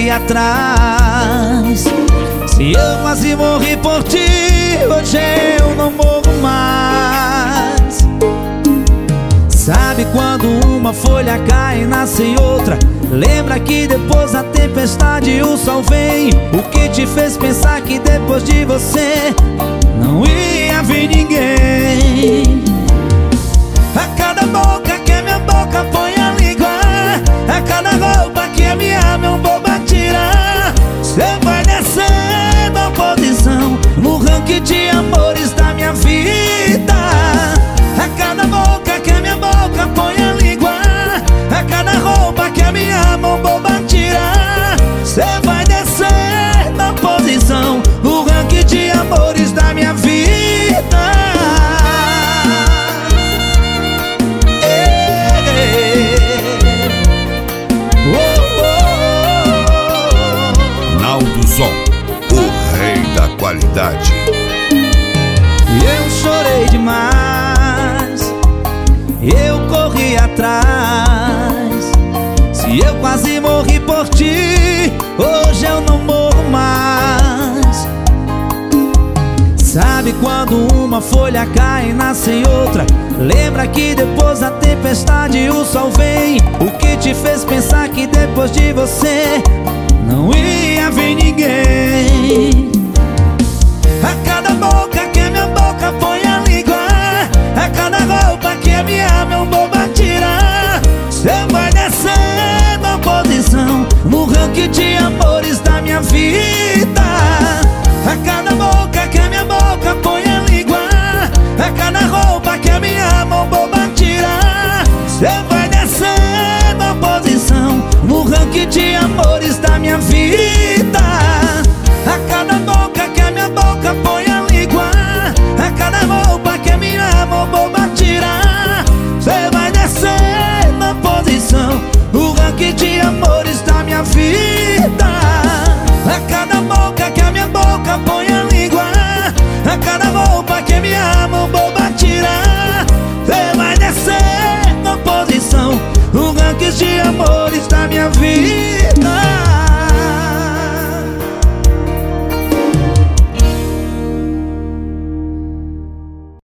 corri atrás. Se eu quase morri por ti, hoje eu não morro mais. Sabe quando uma folha cai e nasce outra? Lembra que depois da tempestade o sol vem? O que te fez pensar que depois de você não ia vir ninguém? A cada boca que a minha boca põe a língua, a cada roupa que a minha mão boba tira, cê vai descendo a posição no ranking de amores da minha vida. A cada boca que a minha boca põe a língua, a cada roupa que a minha mão boba tira, cê vai descendo a posição no ranking de amores da minha vida. O rei da qualidade. Eu chorei demais, eu corri atrás. Se eu quase morri por ti, hoje eu não morro mais. Sabe quando uma folha cai e nasce outra? Lembra que depois da tempestade o sol vem? O que te fez pensar que depois de você não ia vir ninguém? A cada boca que a minha boca põe a língua, a cada roupa que a minha mão boba tira, cê vai descendo a posição no ranking de amores da minha vida. A cada boca que a minha boca põe a língua, a cada roupa que a minha mão boba tira, cê vai descendo a posição no ranking de amores da minha vida. A cada boca que a minha boca põe a língua, a cada roupa que a minha mão boba tira, cê vai descendo a posição no ranking de amores da minha vida. A cada boca que a minha boca põe a língua, a cada roupa que a minha mão boba tira, cê vai descendo a posição no ranking de amores da